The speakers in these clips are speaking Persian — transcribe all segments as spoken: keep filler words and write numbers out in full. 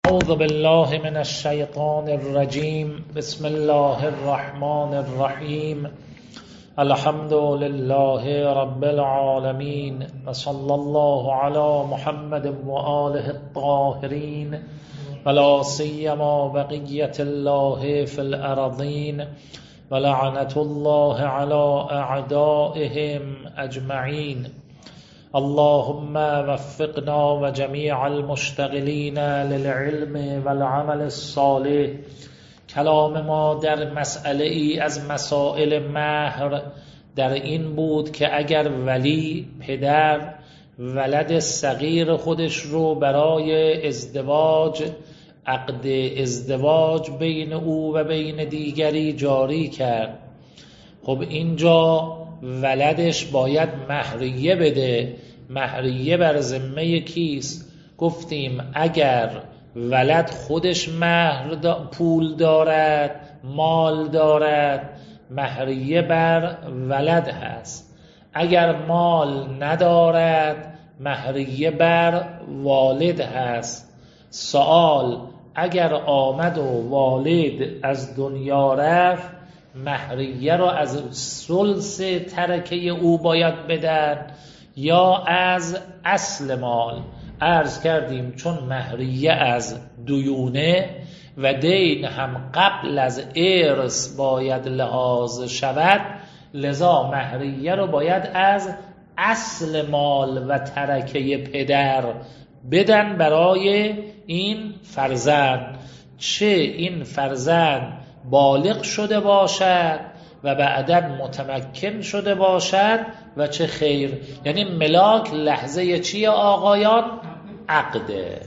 اعوذ بالله من الشیطان الرجیم. بسم الله الرحمن الرحیم. الحمد لله رب العالمین و صلی الله علی محمد و آله الطاهرین و لا سیما بقیة الله فی الارضین و لعنة الله علی اعدائهم اجمعین. اللهم وفقنا و جمیع المشتغلین للعلم والعمل الصالح. کلام ما در مسئله ای از مسائل مهر در این بود که اگر ولی پدر ولد صغیر خودش رو برای ازدواج عقد ازدواج بین او و بین دیگری جاری کرد، خب اینجا ولدش باید مهریه بده. مهریه بر ذمه کیست؟ گفتیم اگر ولد خودش مهر دا پول دارد، مال دارد، مهریه بر ولد هست. اگر مال ندارد، مهریه بر والد هست. سوال: اگر آمد و والد از دنیا رفت، مهریه را از ثلث ترکه او باید بدن یا از اصل مال؟ عرض کردیم چون مهریه از دیونه و دین هم قبل از ارث باید لحاظ شود، لذا مهریه رو باید از اصل مال و ترکه پدر بدن برای این فرزند، چه این فرزند بالغ شده باشد و بعداً متمکن شده باشد و چه خیر. یعنی ملاک لحظه چیه آقایان؟ عقده.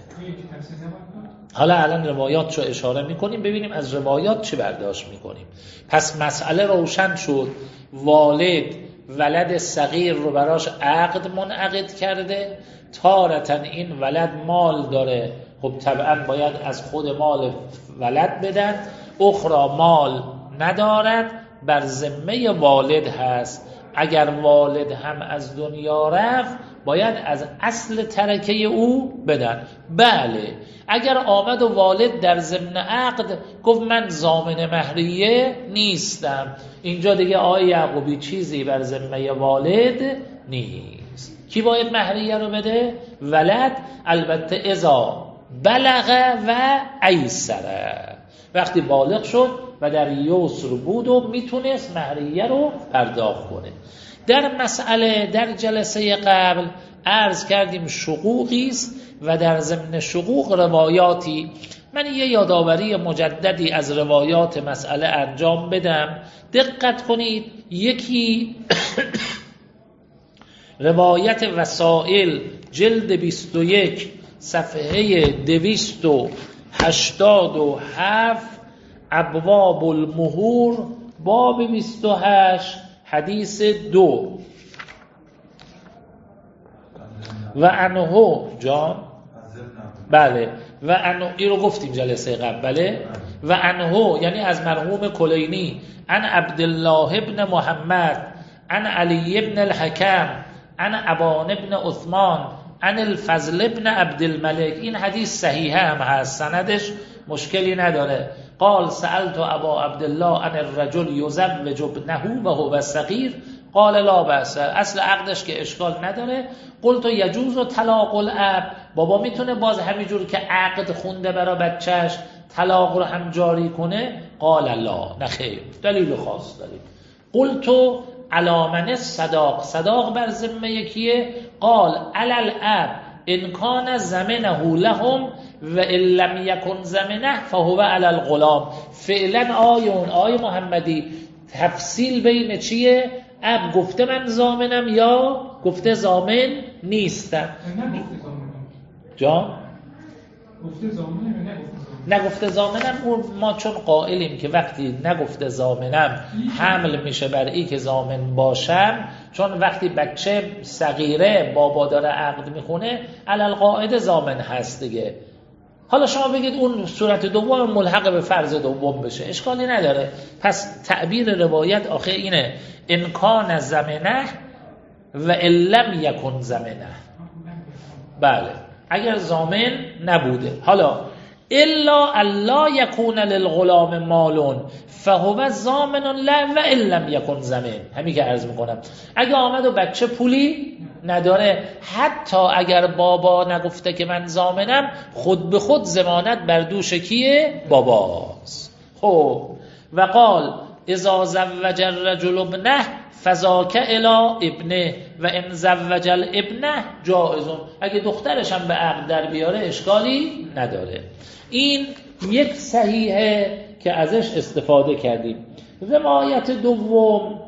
حالا الان روایات رو اشاره میکنیم، ببینیم از روایات چی برداشت میکنیم. پس مسئله روشن شد. والد ولد صغیر رو براش عقد منعقد کرده، تارتاً این ولد مال داره، خب طبعاً باید از خود مال ولد بدن. اخرى مال ندارد، بر ذمه والد هست. اگر والد هم از دنیا رفت، باید از اصل ترکه او بدن. بله، اگر آمد و والد در ضمن عقد گفت من ضامن مهریه نیستم، اینجا دیگه آقای یعقوبی چیزی بر ذمه والد نیست. کی باید مهریه رو بده؟ ولد. البته اذا بلغ و ایسره، وقتی بالغ شد و در یسر بود و میتونست مهریه رو پرداخت کنه. در مسئله در جلسه قبل عرض کردیم شقوقی است و در ضمن شقوق روایاتی. من یه یادآوری مجددی از روایات مسئله انجام بدم، دقت کنید. یکی روایت وسائل جلد بیست و یک صفحه دویست و هشتاد و هفت، ابواب المهور، باب بیست و هشت، حدیث دو. و انهو جان بله و انهو، این رو گفتیم جلسه قبل. بله. و انهو یعنی از مرحوم کلینی، عن عبدالله ابن محمد، عن علی ابن الحکم، عن ابان ابن عثمان، عن الفضل ابن عبدالملک. این حدیث صحیح هم هست، سندش مشکلی نداره. قال سألت ابا عبدالله عن الرجل یزوج ابنه و هو صغیر قال لا بأس. اصل عقدش که اشکال نداره. قلت یجوز طلاق الاب، بابا میتونه باز همینجور که عقد خونده برای بچهش طلاق رو هم جاری کنه؟ قال لا، نه خیر، دلیل خاص دارید. قلت علامن صداق، صداق بر ذمه یکیه؟ قال علی الاب ان کان زمنه لهم و ان لم یکن زمنه فهو علی الغلام. فعلا آیون آی محمدی تفصیل بین چیه؟ اب گفته من ضامنم یا گفته ضامن نیستم؟ جان گفته ضامنم نگفته ضامنم. ما چون قائلیم که وقتی نگفته ضامنم حمل میشه بر این که ضامن باشم، چون وقتی بچه صغیره بابا داره عقد میخونه علل قاعده ضامن هست دیگه. حالا شما بگید اون صورت دوم ملحق به فرض دوم بشه، اشکالی نداره. پس تعبیر روایت آخه اینه انکان زمنه و علم یکن زمنه. بله، اگر ضامن نبوده. حالا الا الا یکون للغلام مالون فهو ضامن له و ان لم یکن زمین. همین که عرض میکنم اگه آمد و بچه پولی نداره، حتی اگر بابا نگفته که من ضامنم، خود به خود ضمانت بر دوش کیه؟ باباست. خب و قال اذا زوج الرجل ابنه فذاک الی ابنه و ان زوج الابنه جائزون. اگه دخترش هم به عقد در بیاره اشکالی نداره. این یک صحیحه که ازش استفاده کردیم. روایت دوم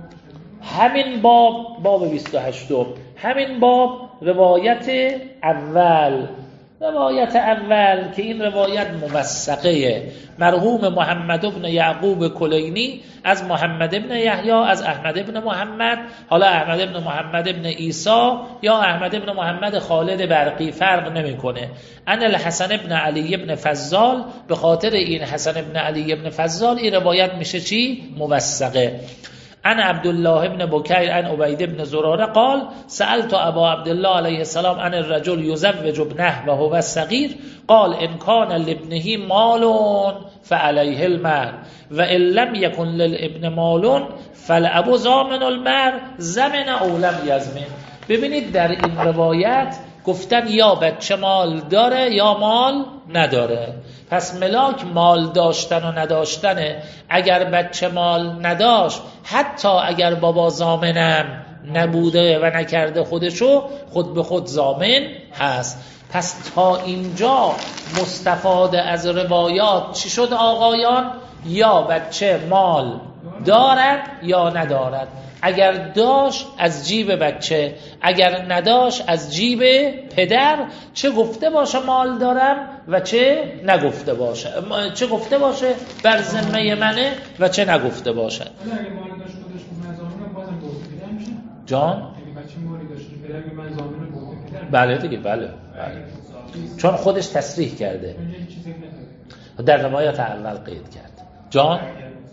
همین باب باب بیست و هشت، همین باب روایت اول روایت اول که این روایت موثقه، مرحوم محمد ابن یعقوب کلینی از محمد ابن یحیی از احمد ابن محمد، حالا احمد ابن محمد ابن عیسی یا احمد ابن محمد خالد برقی فرق نمیکنه. ان الحسن ابن علی ابن فضال، به خاطر این حسن ابن علی ابن فضال این روایت میشه چی؟ موثقه. ان عبدالله ابن بکیر ان عبید ابن زراره قال سألت ابا عبدالله علیه السلام ان الرجل یزوج ابنه و هو صغیر قال ان کان لابنه مال فعليه المهر و ان لم یکن للابن مال فالاب ضامن المهر زمن او لم یزمن. ببینید در این روایت گفتن یا بچه مال داره یا مال نداره. پس ملاک مال داشتن و نداشتنه. اگر بچه مال نداشت، حتی اگر بابا ضامنم نبوده و نکرده خودشو، خود به خود ضامن هست. پس تا اینجا مستفاده از روایات چی شد آقایان؟ یا بچه مال دارد یا ندارد. اگر داشت از جیب بچه، اگر نداشت از جیب پدر، چه گفته باشه مال دارم و چه نگفته باشه، چه گفته باشه بر ذمه منه و چه نگفته باشه. اگه مال داشت خودش من ضامنم بازم گفته پدر میشه؟ جان؟ اگه بچه مالی داشت پدر من ضامنم گفته پدر؟ بله دیگه، بله بله، چون خودش تصریح کرده، در روایت اول قید کرد. جان؟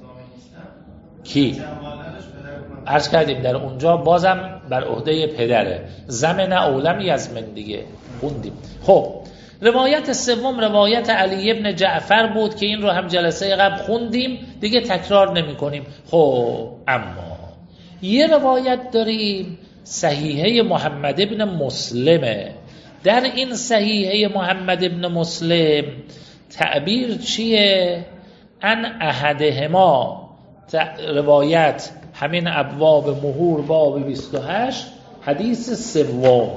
کی؟ عرض کردیم در اونجا بازم بر عهده پدره، زمن اولم یزمن دیگه خوندیم. خب روایت سوم روایت علی ابن جعفر بود که این رو هم جلسه قبل خوندیم دیگه، تکرار نمی کنیم. خب اما یه روایت داریم صحیحه محمد ابن مسلمه. در این صحیحه محمد ابن مسلم تعبیر چیه؟ ان احدهما، روایت همین ابواب مهور باب بیست و هشت حدیث سوم.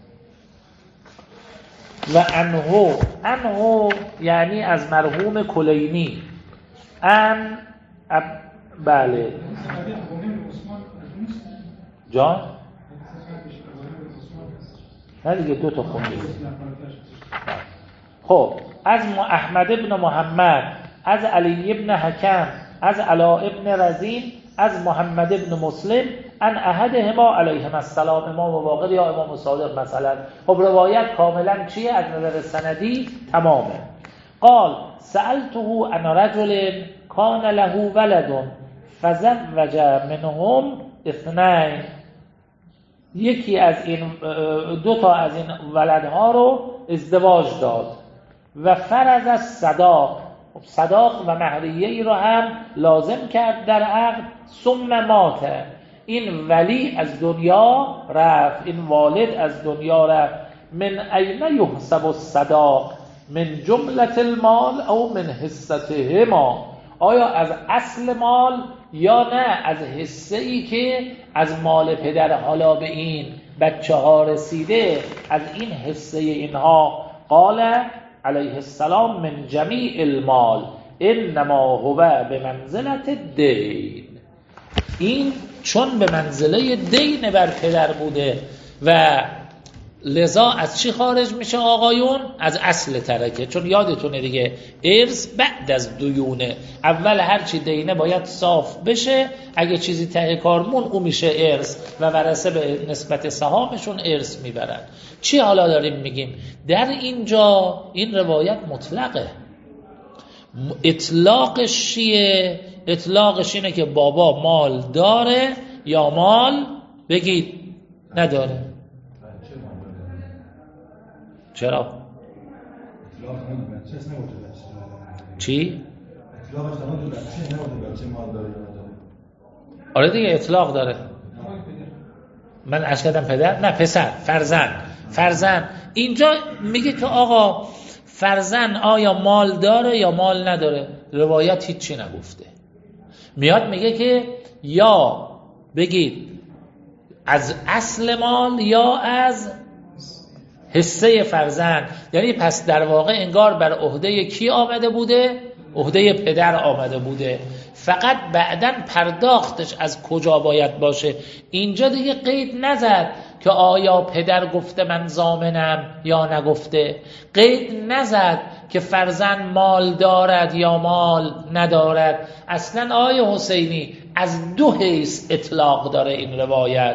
و انهو انهو یعنی از مرحوم کلینی ان اب... بله جان؟ نه دیگه دو تا خوندیم. خب از احمد ابن محمد از علی ابن حکم از علا ابن رزین از محمد ابن مسلم ان احدهما علیهم السلام، امام باقر یا امام صادق مثلا. خب روایت کاملا چیه؟ از نظر سندی تمامه. قال سألته عن رجل کان له ولد فزوج منهم اثنین، یکی از این دو تا از این ولدها رو ازدواج داد و فرض الصداق، صداق و مهریه ای رو هم لازم کرد در عقد. ثم مات، این ولی از دنیا رفت، این والد از دنیا رفت. من این یحسب الصداق من جملة المال او من حصتهما، آیا از اصل مال یا نه از حصه ای که از مال پدر حالا به این بچه ها رسیده، از این حصه اینها؟ قال علیه السلام من جمیع المال انما هو به منزلت الدین، این چون به منزله دین بر پدر بوده و لذا از چی خارج میشه آقایون؟ از اصل ترکه. چون یادتونه دیگه ارث بعد از دیونه، اول هرچی دینه باید صاف بشه، اگه چیزی ته کارمون او میشه ارث و ورثه به نسبت سهامشون ارث میبرن. چی حالا داریم میگیم؟ در اینجا این روایت مطلقه. اطلاقش چیه؟ اطلاقش اینه که بابا مال داره یا مال بگید نداره. چرا؟ چی؟ آره دیگه اطلاق داره. من عرض کردم پدر؟ نه پسر، فرزند. فرزند اینجا میگه که آقا فرزند آیا مال داره یا مال نداره؟ روایت هیچی نگفته. میاد میگه که یا بگید از اصل مال یا از حصه فرزند، یعنی پس در واقع انگار بر عهده کی آمده بوده؟ عهده پدر آمده بوده، فقط بعداً پرداختش از کجا باید باشه. اینجا دیگه قید نزد که آیا پدر گفته من ضامنم یا نگفته، قید نزد که فرزند مال دارد یا مال ندارد. اصلا آیه حسینی از دو حیث اطلاق داره این روایت.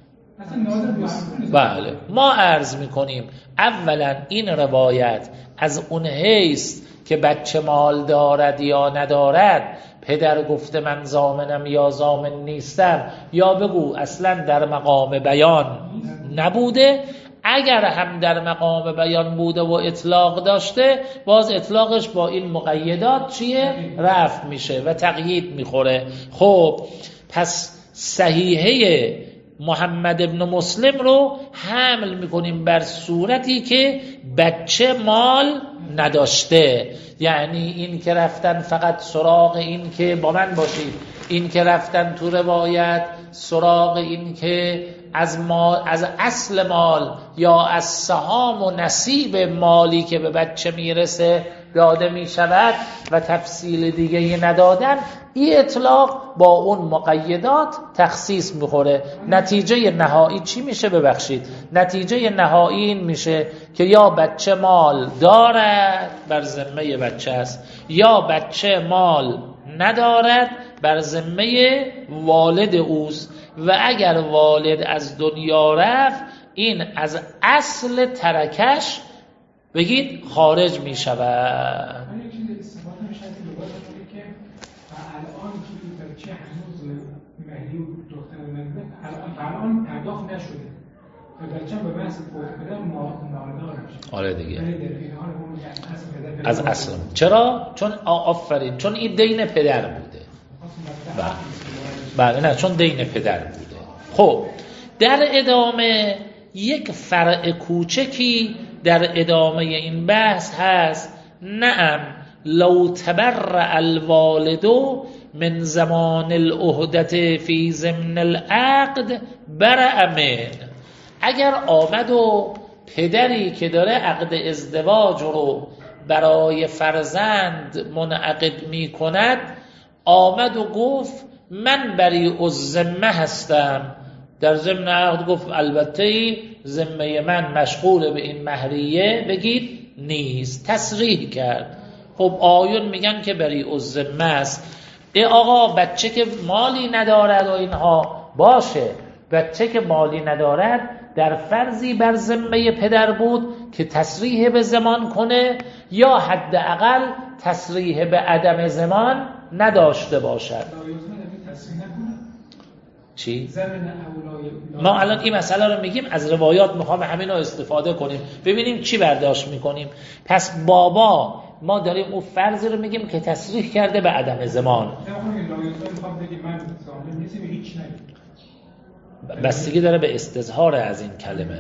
بله ما عرض میکنیم اولا این روایت از اون حیث که بچه مال دارد یا ندارد، پدر گفته من ضامنم یا ضامن نیستم، یا بگو اصلا در مقام بیان نبوده. اگر هم در مقام بیان بوده و اطلاق داشته، باز اطلاقش با این مقیدات چیه؟ رفع میشه و تقیید میخوره. خب پس صحیحه محمد ابن مسلم رو حمل میکنیم بر صورتی که بچه مال نداشته، یعنی این که رفتن فقط سراغ این که با من باشید، این که رفتن تو روایت سراغ این که از مال، از اصل مال یا از سهام و نصیب مالی که به بچه میرسه داده میشود و تفصیل دیگه ندادن، این اطلاق با اون مقیدات تخصیص میخوره. نتیجه نهایی چی میشه؟ ببخشید نتیجه نهایی این میشه که یا بچه مال دارد بر ذمه بچه است، یا بچه مال ندارد بر ذمه والد اوست، و اگر والد از دنیا رفت این از اصل ترکش بگید خارج می شود. الان پرداخت نشده بچه‌م به محض فوت پدر مالدار میشه. آره دیگه از اصل. چرا؟ چون آفرین چون این دین پدر بوده. بله نه چون دین پدر بوده. خب در ادامه یک فرع کوچکی در ادامه این بحث هست. نعم لو تبرع الوالد من زمان العهدة فی ضمن العقد برأ من. اگر آمد و پدری که داره عقد ازدواج رو برای فرزند منعقد می کند آمد و گفت من بری الذمه هستم، در ضمن عقد گفت البته ذمه من مشغول به این مهریه بگید نیست، تصریح کرد. خب آیون میگن که بری الذمه است. ای آقا بچه که مالی ندارد و اینها باشه، بچه که مالی ندارد در فرضی بر ذمه پدر بود که تصریح به زمان کنه یا حداقل تصریح به عدم زمان نداشته باشد. چی؟ ما الان این مسئله رو میگیم از روایات، میخوام همین رو استفاده کنیم ببینیم چی برداشت میکنیم. پس بابا ما داریم اون فرضی رو میگیم که تصریح کرده به عدم زمان. بستگی داره به استظهار از این کلمه.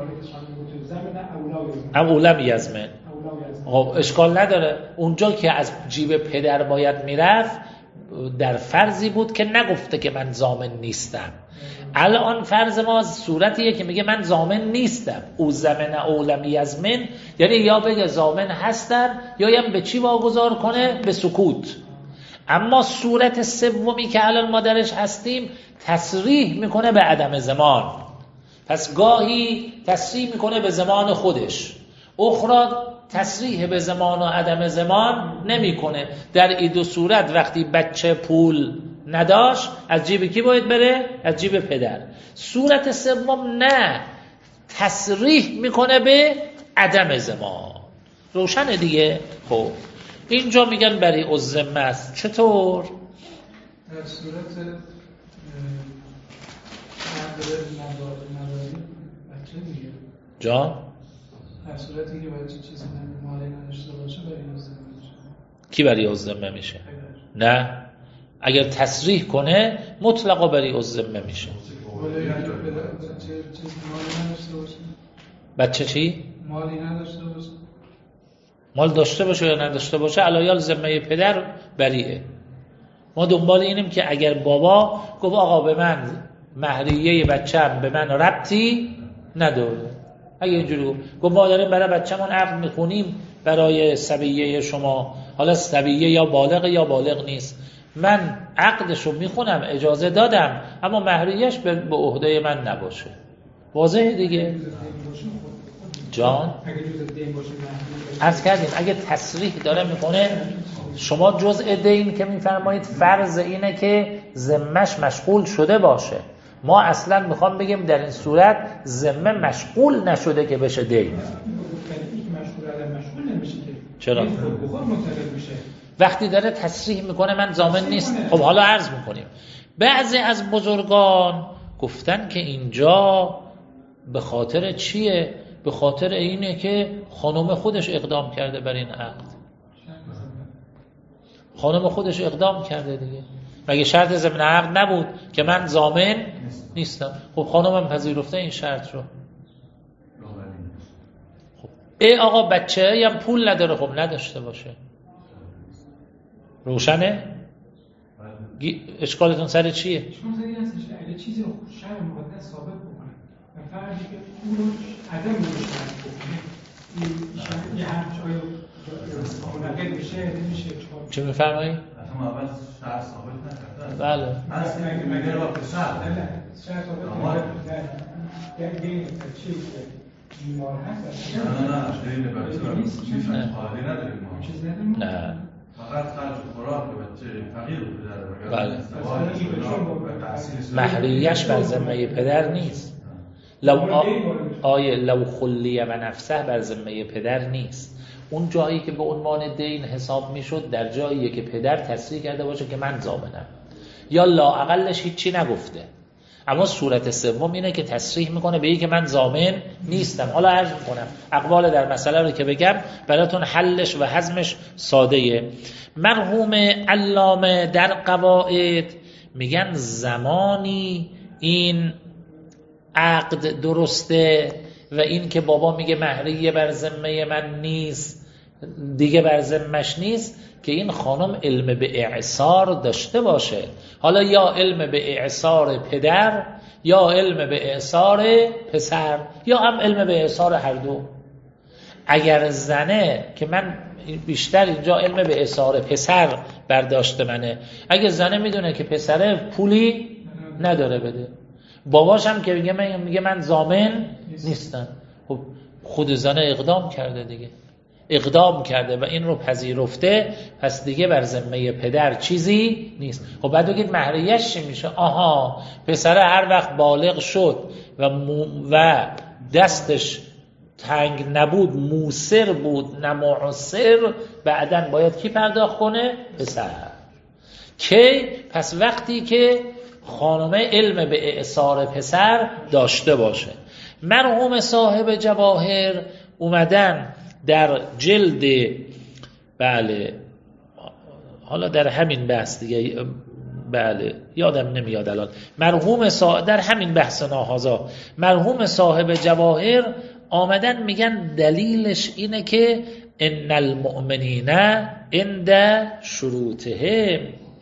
ام اولم یزمن. خب اشکال نداره، اونجا که از جیب پدر باید میرفت در فرضی بود که نگفته که من ضامن نیستم. الان فرض ما صورتیه که میگه من ضامن نیستم. او زمن اولم یزمن، یعنی یا بگه ضامن هستم یا هم به چی واگذار کنه؟ به سکوت. اما صورت سومی که الان ما درش هستیم تصریح میکنه به عدم زمان. پس گاهی تصریح میکنه به زمان خودش، اخرى تصریح به زمان و عدم زمان نمیکنه. در این دو صورت وقتی بچه پول نداشت از جیب کی باید بره؟ از جیب پدر. صورت سوم نه، تصریح میکنه به عدم زمان. روشنه دیگه؟ خب اینجا میگن بری الذمه است. چطور؟ در صورت جان؟ در صورتی که بچه چیزی مالی نداشته باشه برای او ذمه میشه. کی برای او ذمه میشه؟ نه، اگر تصریح کنه مطلقا برای او ذمه میشه. ولی اگر چیزی مالی نداشته باشه؟ بچه چی؟ مالی نداشته باشه؟ مال داشته باشه یا نداشته باشه علایال ذمه پدر بریئه. ما دنبال اینیم که اگر بابا گفت آقا به من مهریه بچه‌م به من ربطی نداره، اگه اینجوری گفت گفت ما داریم برای بچه‌مون عقد میکنیم برای صبیه شما، حالا صبیه یا بالغ یا بالغ نیست، من عقدشو میخونم اجازه دادم اما مهریهش به عهده من نباشه. واضحه دیگه؟ جان عرض کردیم اگه تصریح داره میکنه شما جزء دین که میفرمایید فرض اینه که ذمه‌اش مشغول شده باشه. ما اصلا میخوام بگیم در این صورت ذمه مشغول نشده که بشه دین. چرا؟ وقتی داره تصریح میکنه من ضامن نیست. خب حالا عرض میکنیم بعضی از بزرگان گفتن که اینجا به خاطر چیه؟ به خاطر اینه که خانم خودش اقدام کرده بر این عقد. خانم خودش اقدام کرده دیگه. مگه شرط ضمن عقد نبود که من ضامن نیستم؟ خب خانمم پذیرفته این شرط رو. خب ای آقا بچه هم پول نداره، خب نداشته باشه. روشنه؟ اشکالتون سر چیه؟ اشکال سر این هستش که اگه چیزی رو شرع مقدس ثابت بکنه و فرضی که اون رو عدم میشه این یه همش آیا منقل میشه نمیشه چه میفرمایی؟ اما اول شرط ثابت نکرده. بله هست که مگر با پسر نه شرط ثابت نکرده دین چیز بیمار هست. نه نه نه دین بچه چیز خالی نداریم ما. چیز نداریم؟ نه فقط خرج خوراک بچه فقیر رو پدر بله. بگرد مهریه‌اش بر ذمه پدر نیست. لو آ... آیه لو خلیه و نفسه بر ذمه پدر نیست. اون جایی که به عنوان دین حساب میشد در جاییه که پدر تصریح کرده باشه که من ضامنم یا لااقلش هیچی نگفته، اما صورت سوم اینه که تصریح میکنه به این که من ضامن نیستم. حالا عرض میکنم اقوال در مسئله رو که بگم براتون حلش و هضمش ساده‌ایه. مرحوم علامه در قواعد میگن زمانی این عقد درسته و این که بابا میگه مهریه بر ذمه من نیست دیگه بر ذمه‌اش نیست که این خانم علم به اعصار داشته باشه. حالا یا علم به اعصار پدر یا علم به اعصار پسر یا هم علم به اعصار هر دو. اگر زنه که من بیشتر اینجا علم به اعصار پسر برداشت منه، اگر زنه میدونه که پسره پولی نداره بده، باباش هم که میگه من میگه من ضامن نیستم، خب خود زنه اقدام کرده دیگه، اقدام کرده و این رو پذیرفته، پس دیگه بر ذمه پدر چیزی نیست. خب بعد بگید مهریه‌اش چی میشه؟ آها پسر هر وقت بالغ شد و و دستش تنگ نبود، موسر بود نه معسر، بعدن باید کی پرداخت کنه؟ پسر. کی؟ پس وقتی که خانمه علم به اعصار پسر داشته باشه. مرحوم صاحب جواهر اومدن در جلد، بله حالا در همین بحث دیگه، بله یادم نمیاد الان، مرحوم صاحب در همین بحث ناهازا مرحوم صاحب جواهر آمدن میگن دلیلش اینه که ان المؤمنین عند شروطهم،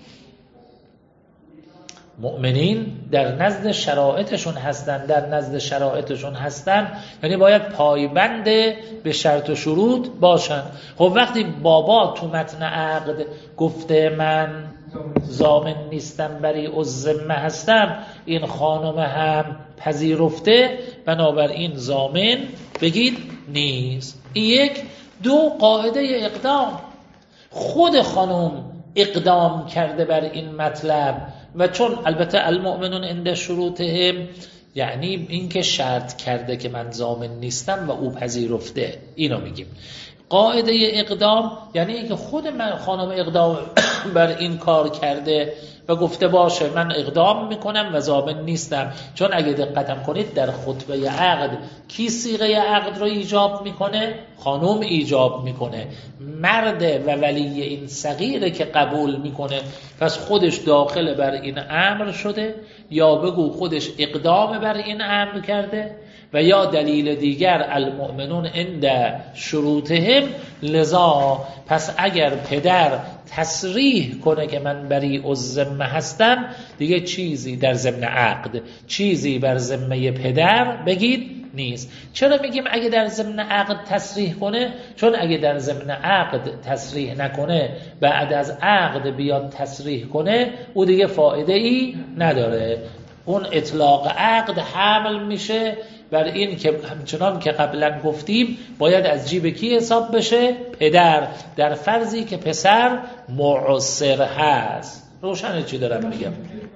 مؤمنین در نزد شرایطشون هستن، در نزد شرایطشون هستن یعنی باید پایبند به شرط و شروط باشن. خب وقتی بابا تو متن عقد گفته من ضامن نیستم برای الذمه هستم، این خانم هم پذیرفته، بنابراین ضامن بگید نیست. یک. دو، قاعده اقدام، خود خانم اقدام کرده بر این مطلب و چون البته المؤمنون عند شروطهم یعنی این که شرط کرده که من ضامن نیستم و او پذیرفته، اینو میگیم. قاعده اقدام یعنی اینکه خود من خانم اقدام بر این کار کرده و گفته باشه من اقدام میکنم و ضامن نیستم. چون اگه دقتم کنید در خطبه عقد کی صیغه عقد رو ایجاب میکنه؟ خانم ایجاب میکنه. مرد و ولی این صغیره که قبول میکنه. پس خودش داخل بر این امر شده، یا بگو خودش اقدام بر این امر کرده، و یا دلیل دیگر المؤمنون عند شروطهم. لذا پس اگر پدر تصریح کنه که من بری الذمه هستم، دیگه چیزی در ضمن عقد، چیزی بر ذمه پدر بگید نیست. چرا میگیم اگه در ضمن عقد تصریح کنه؟ چون اگه در ضمن عقد تصریح نکنه، بعد از عقد بیاد تصریح کنه، او دیگه فایده ای نداره. اون اطلاق عقد حمل میشه بر این که همچنان که قبلا گفتیم باید از جیب کی حساب بشه؟ پدر، در فرضی که پسر معسر هست. روشنه چی دارم میگم؟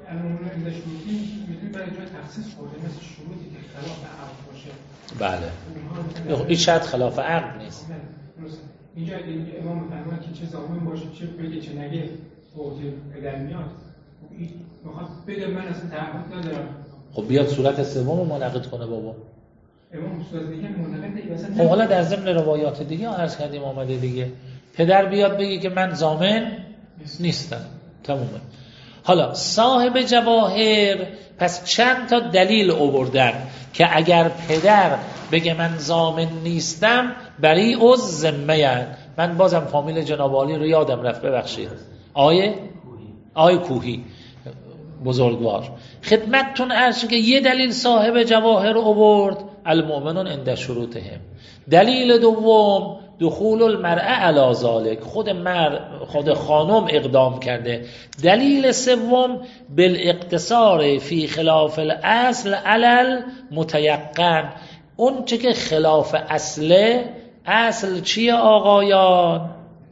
بله، این شاید خلاف عقد نیست. اینجا امام فرمان که چه زامن باشه، چه بگه چه نگه، فوت پدر میاد. این میخواد بگه من اصلا تعهد ندارم. خب بیاد صورت سوم منعقد کنه بابا. امام صورت دیگه منعقد دیگه. خب حالا در ضمن روایات دیگه عرض کردیم آمده دیگه. پدر بیاد بگه که من ضامن نیستم. تمومه. حالا صاحب جواهر پس چند تا دلیل آوردن که اگر پدر بگه من ضامن نیستم بری از ذمه. من بازم فامیل جناب عالی رو یادم رفت، ببخشید. آیه آیه کوهی بزرگوار خدمتتون عرض که یه دلیل صاحب جواهر آورد، المؤمنون عند شروطهم. دلیل دوم دخول المرأة علی ذلک، خود مر خود خانم اقدام کرده. دلیل سوم بالاقتصار فی خلاف الاصل علی المتیقن، اون چه که خلاف اصله. اصل چیه آقایان؟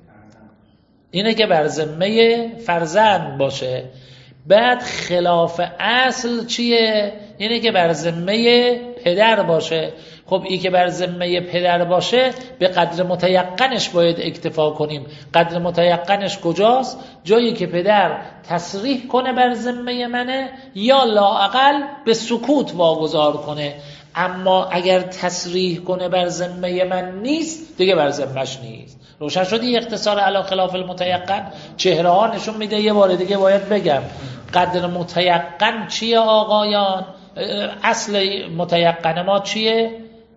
اینه که بر ذمه فرزند باشه. بعد خلاف اصل چیه؟ اینه که بر ذمه پدر باشه. خب این که بر ذمه پدر باشه به قدر متیقنش باید اکتفا کنیم. قدر متیقنش کجاست؟ جایی که پدر تصریح کنه بر ذمه منه، یا لااقل به سکوت واگذار کنه. اما اگر تصریح کنه بر ذمه من نیست، دیگه بر ذمه‌اش نیست. روشن شدی؟ اختصار علی خلاف المتیقن چهره ها نشون میده. یه بار دیگه باید بگم قدر متیقن چیه آقایان؟ اصل متیقن ما چیه؟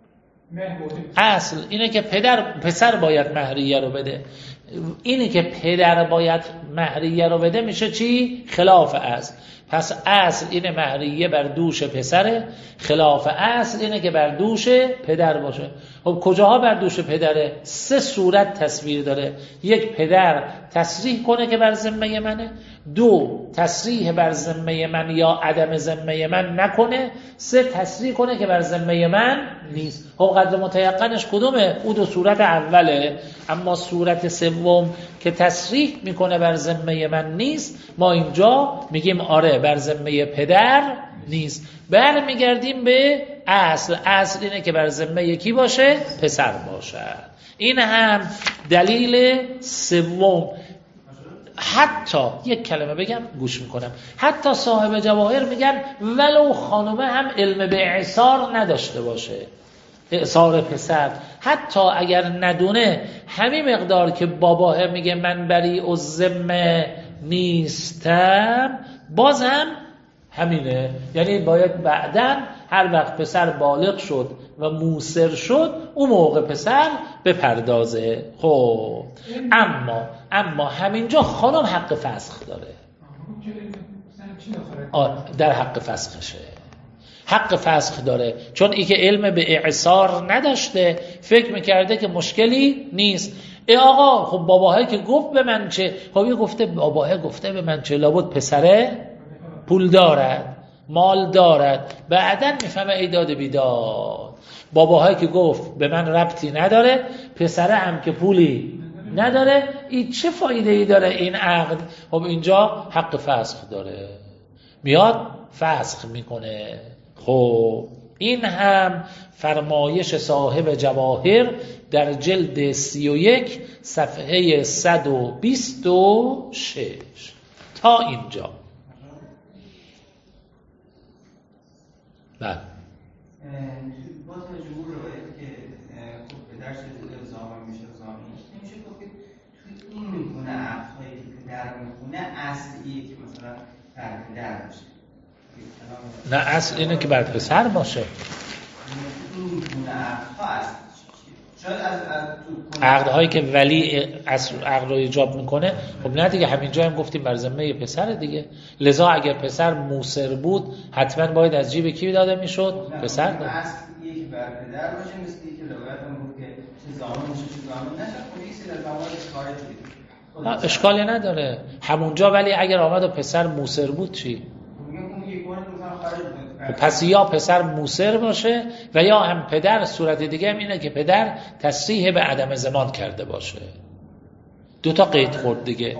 اصل اینه که پدر پسر باید مهریه رو بده. اینه که پدر باید مهریه رو بده میشه چی؟ خلاف اصل. پس اصل اینه مهریه بر دوش پسره، خلاف اصل اینه که بر دوش پدر باشه. خب کجاها بر دوش پدره؟ سه صورت تصویر داره. یک، پدر تصریح کنه که بر ذمه منه. دو، تصریح بر ذمه من یا عدم ذمه من نکنه. سه، تصریح کنه که بر ذمه من نیست. خب قدر متیقنش کدومه؟ او دو صورت اوله. اما صورت سوم که تصریح میکنه بر ذمه من نیست، ما اینجا میگیم آره بر ذمه پدر نیست. برمیگردیم به اصل. اصل اینه که بر ذمه یکی باشه؟ پسر باشه. این هم دلیل سوم. حتی یک کلمه بگم گوش میکنم، حتی صاحب جواهر میگن ولو خانومه هم علم به اعصار نداشته باشه، اعصار پسر، حتی اگر ندونه همین مقدار که باباه میگه من بری الذمه نیستم، بازم همینه. یعنی باید بعداً هر وقت پسر بالغ شد و موسر شد اون موقع پسر بپردازه. خب اما اما همینجا خانم حق فسخ داره. در حق فسخشه، حق فسخ داره. چون ای که علم به اعصار نداشته، فکر میکرده که مشکلی نیست. ای آقا خب باباهی که گفت به من چه؟ خب یه گفته باباهی گفته به من چه، لابد پسره پول دارد، مال دارد. بعدن میفهمه ای داد بیداد. باباهایی که گفت به من ربطی نداره، پسره هم که پولی نداره، این چه فایده ای داره این عقد؟ خب اینجا حق فسخ داره، میاد فسخ میکنه. خب این هم فرمایش صاحب جواهر در جلد سی و یک صفحه صد و بیست و شش. تا اینجا بله. با توجه به روایتی که خب پدر شده الزاما میشه زامی نمیشه گفت توی این گونه عقدهایی که پدر میخونه اصلیه که مثلا بر پدر باشه؟ نه اصل اینه که بر پسر باشه. این گونه عقدها اصل شاید از از عقدهایی که ولی اصل عقد رو ایجاب میکنه، خب نه دیگه همینجا هم گفتیم بر ذمه پسر دیگه. لذا اگر پسر موسر بود حتما باید از جیب کی داده میشد؟ پسر داد. اصل یکی بر پدر باشه، مثل که روایت هم بود که چه زامن میشه چه زامن نشه. خب این سری از موارد خارج بود. اشکالی نداره همونجا، ولی اگر آمد و پسر موسر بود چی؟ پس یا پسر موسر باشه و یا هم پدر. صورت دیگه هم اینه که پدر تصریح به عدم ضمان کرده باشه. دو تا قید خورد دیگه.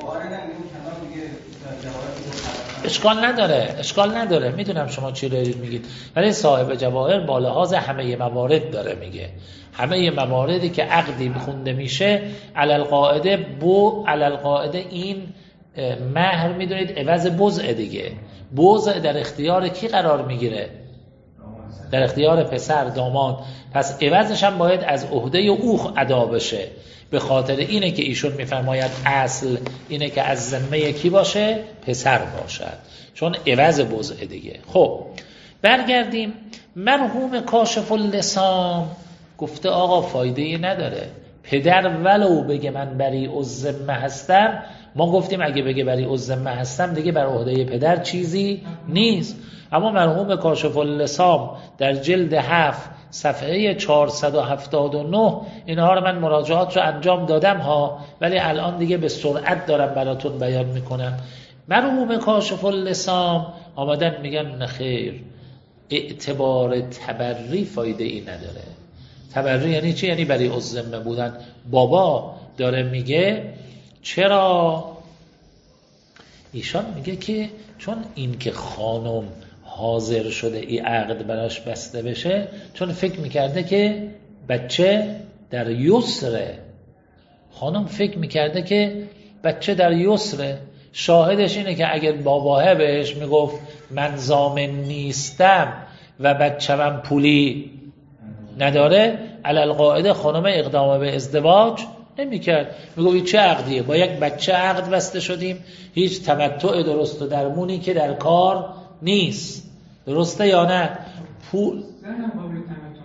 اشکال نداره اشکال نداره میدونم شما چی دارید میگید، ولی صاحب جواهر با لحاظ همه موارد داره میگه. همه مواردی که عقدی بخونده میشه علل قاعده بو علل قاعده این مهر میدونید عوض بضع دیگه. بضع در اختیار کی قرار میگیره؟ در اختیار پسر داماد. پس عوضش هم باید از عهده او ادا بشه. به خاطر اینه که ایشون میفرماید اصل اینه که از ذمه کی باشه؟ پسر باشد، چون عوض بضع دیگه. خب برگردیم. مرحوم کاشف اللسام گفته آقا فایده ای نداره پدر ولو بگه من بری الذمه هستم. ما گفتیم اگه بگه بری الذمه هستم دیگه بر عهده پدر چیزی نیست. اما مرحوم کاشف اللسام در جلد هفت صفحه چهارصد و هفتاد و نه، اینها رو من مراجعات رو انجام دادم ها، ولی الان دیگه به سرعت دارم براتون بیان میکنم. مرحوم کاشف اللسام آمدن میگن نخیر، اعتبار تبری فایده ای نداره. تبری یعنی چی؟ یعنی برای الذمه بودن. بابا داره میگه چرا؟ ایشان میگه که چون این که خانم حاضر شده این عقد براش بسته بشه، چون فکر میکرده که بچه در یسره. خانم فکر میکرده که بچه در یسره. شاهدش اینه که اگر باباه بهش میگفت من ضامن نیستم و بچه من پولی نداره، علل قاعده خانم اقدام به ازدواج نمیکرد. میگوید چه عقدیه؟ با یک بچه عقد بسته شدیم، هیچ تمتع درست و درمونی که در کار نیست. درسته یا نه؟ پول زنم قابل تمتع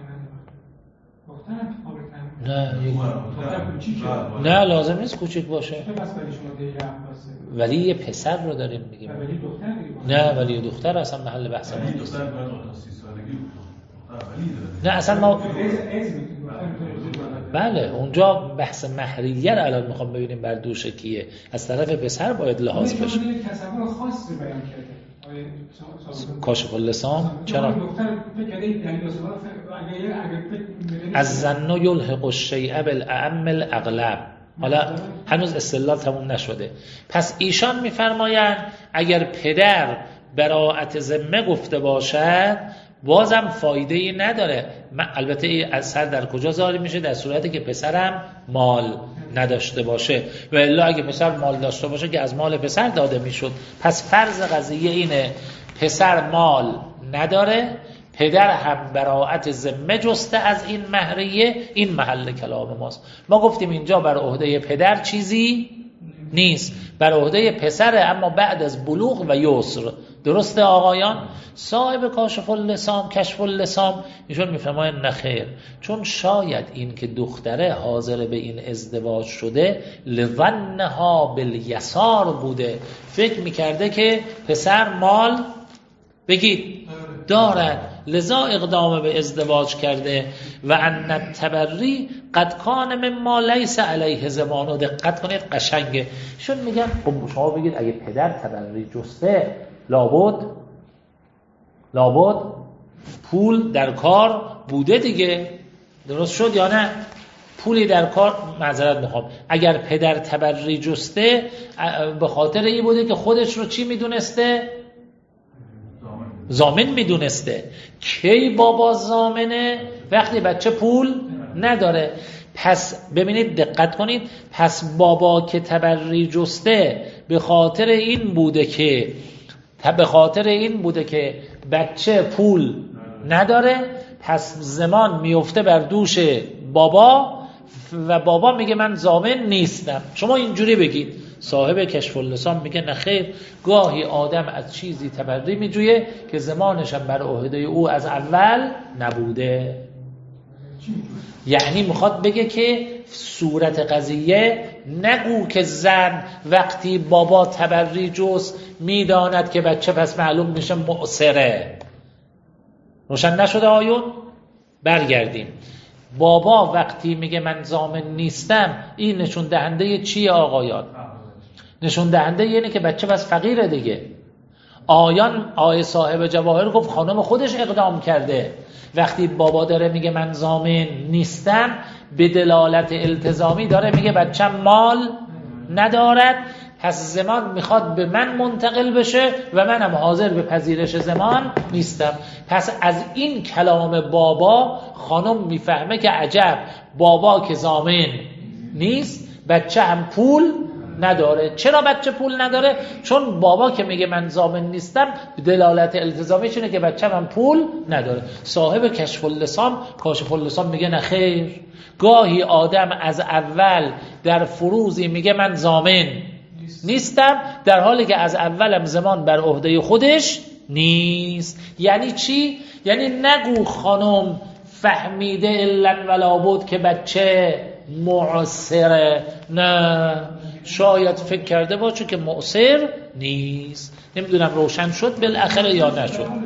نداره. نه نه لازم نیست کوچیک باشه. ولی یه پسر رو داریم میگیم. نه ولی دختر اصلا محل بحث نیست. نه اصلا ما بله اونجا بحث مهریه رو الان میخوام ببینیم بر دوش کیه. از طرف پسر باید لحاظ بشه. تصور خاص رو بیان کرده کاشف اللسان. چرا؟ از ظن یلحق الشیء بالاعم الاغلب. حالا هنوز استدلال تموم نشده. پس ایشان میفرمایند اگر پدر براءت ذمه گفته باشد بازم فایده ای نداره. البته این اثر در کجا ظاهر میشه؟ در صورتی که پسرم مال نداشته باشه. و الا اگه پسر مال داشته باشه که از مال پسر داده میشد. پس فرض قضیه اینه پسر مال نداره، پدر هم براءت ذمه جسته از این مهریه. این محل کلام ماست. ما گفتیم اینجا بر عهده پدر چیزی نیست، بر عهده پسره، اما بعد از بلوغ و یسر. درسته آقایان؟ صاحب کاشف اللسام کشف اللسام ایشون میفرماید نخیر، چون شاید این که دختره حاضر به این ازدواج شده لظنها بالیسار بوده، فکر میکرده که پسر مال بگید دارد، لذا اقدام به ازدواج کرده. و ان التبری قد کان مما لیس علیه زمان. و دقت کنید قشنگه. شون میگن خب شما بگید اگه پدر تبری جسته لابد لابد پول در کار بوده دیگه. درست شد یا نه؟ پولی در کار. معذرت میخوام، اگر پدر تبری جسته به خاطر این بوده که خودش رو چی میدونسته؟ ضامن میدونسته. کی بابا ضامنه؟ وقتی بچه پول نداره. پس ببینید دقت کنید، پس بابا که تبری جسته به خاطر این بوده که به خاطر این بوده که بچه پول نداره، پس زمان میفته بر دوش بابا و بابا میگه من ضامن نیستم. شما اینجوری بگید. صاحب کشف اللسان میگه نه خیر، گاهی آدم از چیزی تبری میجویه که زمانش هم بر عهده او از اول نبوده. یعنی میخواد بگه که صورت قضیه نگو که زن وقتی بابا تبری جست میداند که بچه پس معلوم میشه معسره. روشن نشده آیون؟ برگردیم. بابا وقتی میگه من ضامن نیستم، این نشون دهنده چیه آقایان؟ نشون دهنده اینه که بچه بس فقیره دیگه. آیان آیه صاحب جواهر گفت خانم خودش اقدام کرده. وقتی بابا داره میگه من ضامن نیستم، به دلالت التزامی داره میگه بچم مال ندارد، پس زمان میخواد به من منتقل بشه و منم حاضر به پذیرش زمان نیستم. پس از این کلام بابا خانم میفهمه که عجب، بابا که ضامن نیست بچه هم پول نداره. چرا بچه پول نداره؟ چون بابا که میگه من ضامن نیستم دلالت التزامیش اینه که بچه هم پول نداره. صاحب کشف اللسان کاشف اللسان میگه نه خیر، گاهی آدم از اول در فروزی میگه من ضامن نیستم، در حالی که از اولم زمان بر عهده خودش نیست. یعنی چی؟ یعنی نگو خانم فهمیده الا ولا بود که بچه معسره، نه، شاید فکر کرده باشه که معسر نیست. نمیدونم روشن شد بالاخره یا نشد. سال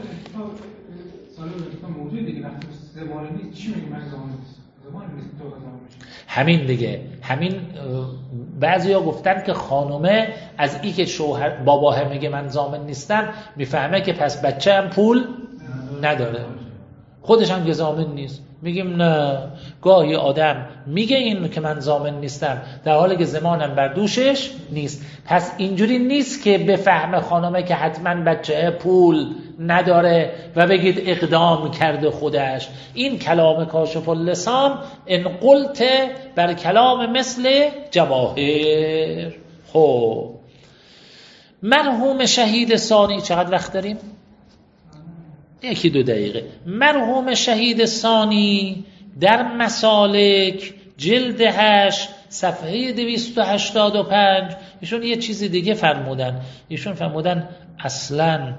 موضوع دیگه وقتی زمان نیست چی میگه من زمان نیست؟ زمان نیست تو زمان میشه. همین دیگه، همین بعضیا گفتن که خانومه از این که شوهر باباه میگه من ضامن نیستم میفهمه که پس بچه هم پول نداره، خودش هم که ضامن نیست. میگیم نه، گاهی آدم میگه این که من ضامن نیستم در حالی که زمانم بر دوشش نیست. پس اینجوری نیست که بفهمه خانمه که حتما بچه پول نداره و بگید اقدام کرده خودش. این کلام کاشف اللسان ان قلت بر کلام مثل جواهر. خب مرحوم شهید ثانی، چقدر وقت داریم؟ یکی دو دقیقه. مرحوم شهید ثانی در مسالک جلد هشت صفحه دویست و هشتاد و پنج ایشون یه چیزی دیگه فرمودن. ایشون فرمودن اصلاً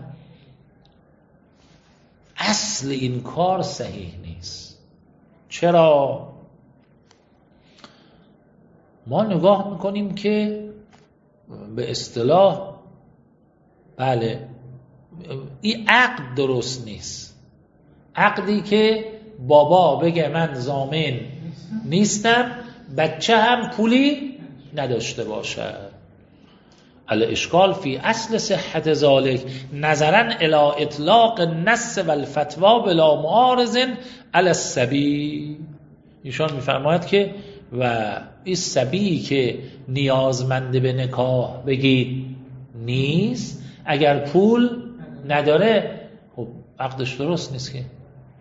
اصل این کار صحیح نیست. چرا؟ ما نگاه میکنیم که به اصطلاح بله این عقد درست نیست. عقدی که بابا بگه من ضامن نیستم بچه هم پولی نداشته باشه. الاشکال فی اصل صحت ذالک نظرا الی اطلاق النص والفتوا بلا معارض علی الصبی. ایشان میفرماید که و این صبی که نیازمند به نکاح بگید نیست، اگر پول نداره خب عقدش درست نیست که.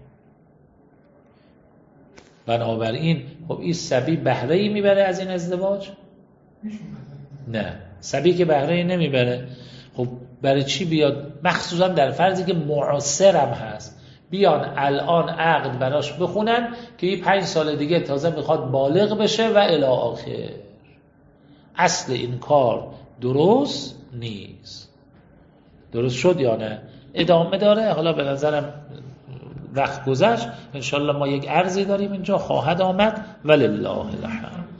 بنابراین خب این صبی بهره ای میبره از این ازدواج؟ نه، صبی که بهره ای نمیبره. خب برای چی بیاد؟ مخصوصا در فرضی که معسرم هست، بیان الان عقد براش بخونن که این پنج سال دیگه تازه میخواد بالغ بشه و الی آخر. اصل این کار درست نیست. درست شد یا نه؟ ادامه داره. حالا به نظرم وقت گذشت. انشالله ما یک عرضی داریم اینجا خواهد آمد. ولله الحمد.